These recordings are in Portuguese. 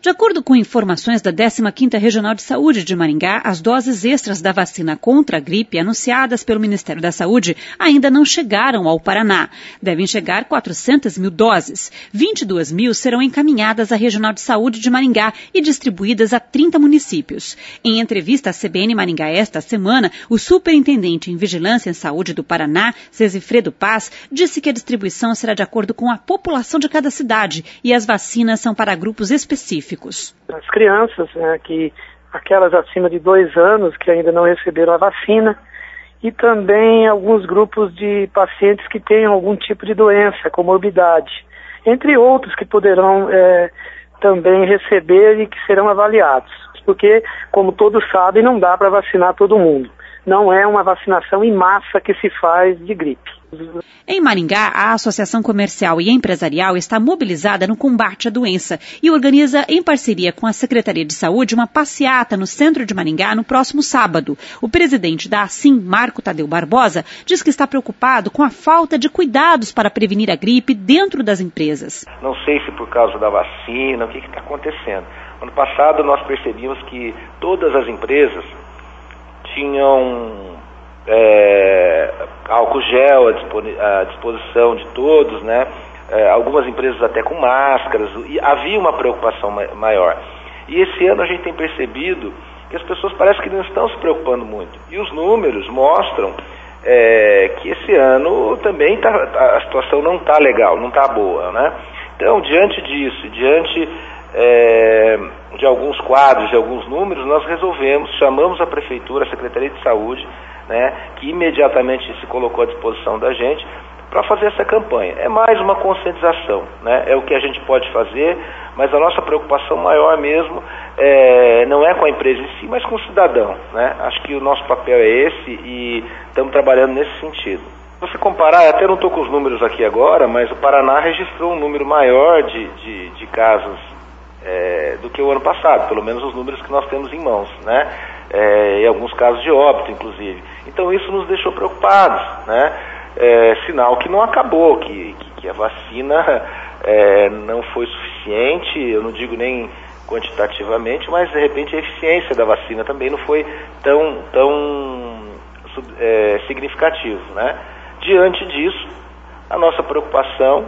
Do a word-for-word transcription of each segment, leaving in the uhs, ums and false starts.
De acordo com informações da décima quinta Regional de Saúde de Maringá, as doses extras da vacina contra a gripe anunciadas pelo Ministério da Saúde ainda não chegaram ao Paraná. Devem chegar quatrocentas mil doses. vinte e duas mil serão encaminhadas à Regional de Saúde de Maringá e distribuídas a trinta municípios. Em entrevista à C B N Maringá esta semana, o superintendente em Vigilância em Saúde do Paraná, Cesifredo Paz, disse que a distribuição será de acordo com a população de cada cidade e as vacinas são para grupos específicos. As crianças, né, que, aquelas acima de dois anos que ainda não receberam a vacina, e também alguns grupos de pacientes que tenham algum tipo de doença, comorbidade, entre outros que poderão é, também receber e que serão avaliados. Porque, como todos sabem, não dá para vacinar todo mundo. Não é uma vacinação em massa que se faz de gripe. Em Maringá, a Associação Comercial e Empresarial está mobilizada no combate à doença e organiza, em parceria com a Secretaria de Saúde, uma passeata no centro de Maringá no próximo sábado. O presidente da ASIM, Marco Tadeu Barbosa, diz que está preocupado com a falta de cuidados para prevenir a gripe dentro das empresas. Não sei se por causa da vacina, o que está acontecendo. Ano passado nós percebimos que todas as empresas tinham é, álcool gel à disposição de todos, né? É, algumas empresas até com máscaras, e havia uma preocupação maior. E esse ano a gente tem percebido que as pessoas parecem que não estão se preocupando muito. E os números mostram é, que esse ano também tá, a situação não está legal, não está boa, né? Então, diante disso, diante é, de alguns quadros, de alguns números, nós resolvemos, chamamos a Prefeitura, a Secretaria de Saúde, né, que imediatamente se colocou à disposição da gente para fazer essa campanha. É mais uma conscientização, né? É o que a gente pode fazer, mas a nossa preocupação maior mesmo é, não é com a empresa em si, mas com o cidadão, né? Acho que o nosso papel é esse e estamos trabalhando nesse sentido. Se você comparar, até não estou com os números aqui agora, mas o Paraná registrou um número maior de, de, de casos é, do que o ano passado, pelo menos os números que nós temos em mãos, né? É, em alguns casos de óbito, inclusive. Então isso nos deixou preocupados, né? É, sinal que não acabou, que, que, que a vacina é, não foi suficiente, eu não digo nem quantitativamente, mas de repente a eficiência da vacina também não foi tão, tão é, significativo, né? Diante disso, a nossa preocupação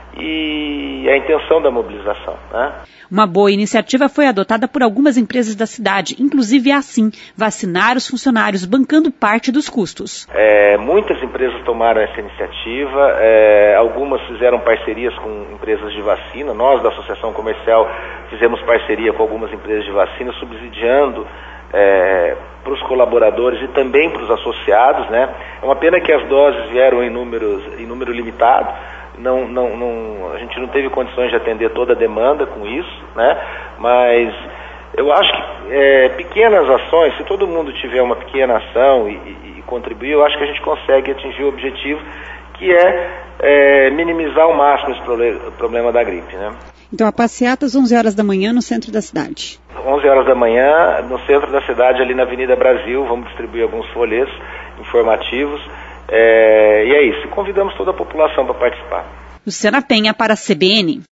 e a intenção da mobilização, né? Uma boa iniciativa foi adotada por algumas empresas da cidade, inclusive a ASIM, vacinar os funcionários bancando parte dos custos. É, muitas empresas tomaram essa iniciativa, é, algumas fizeram parcerias com empresas de vacina, nós da Associação Comercial fizemos parceria com algumas empresas de vacina, subsidiando é, para os colaboradores e também para os associados, né? É uma pena que as doses vieram em, números, em número limitado. Não, não, não, a gente não teve condições de atender toda a demanda com isso, né? Mas eu acho que é, pequenas ações, se todo mundo tiver uma pequena ação e, e, e contribuir, eu acho que a gente consegue atingir o objetivo, que é, é minimizar ao máximo esse problema, problema da gripe, né? Então a passeata às onze horas da manhã no centro da cidade. onze horas da manhã no centro da cidade, ali na Avenida Brasil, vamos distribuir alguns folhetos informativos. É, e é isso, convidamos toda a população para participar. Luciana Penha para a C B N.